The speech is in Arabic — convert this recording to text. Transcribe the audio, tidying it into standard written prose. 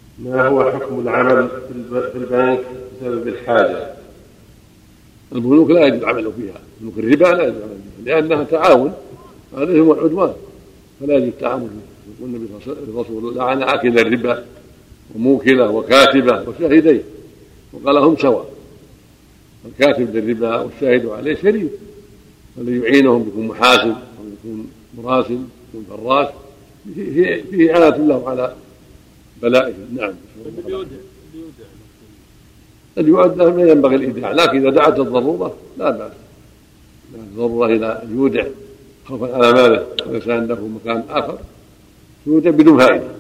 ما هو حكم العمل في البنك بسبب الحاجة؟ البنوك لا يجوز العمل فيها، بنوك الربا لا يجوز العمل فيها لأنها تعاون على الإثم والعدوان، فلا يجوز التعامل فيها. يقول النبي صلى الله عليه وسلم لعن آكل الربا وموكله وكاتبه وشاهديه، وقال هم سواء، الكاتب للربا والشاهد عليه شريك، الذي يعينهم يكون محاسب أو يكون مراسل يكون فراش، فيه إعانة له على بلائهم. نعم. اليؤد لا ينبغي الإيداع، لكن إذا دعت الضرورة لا بأس، الضرورة إلى أن يودع خوفا على ماله وليس عنده مكان آخر يودع بدون فائدة.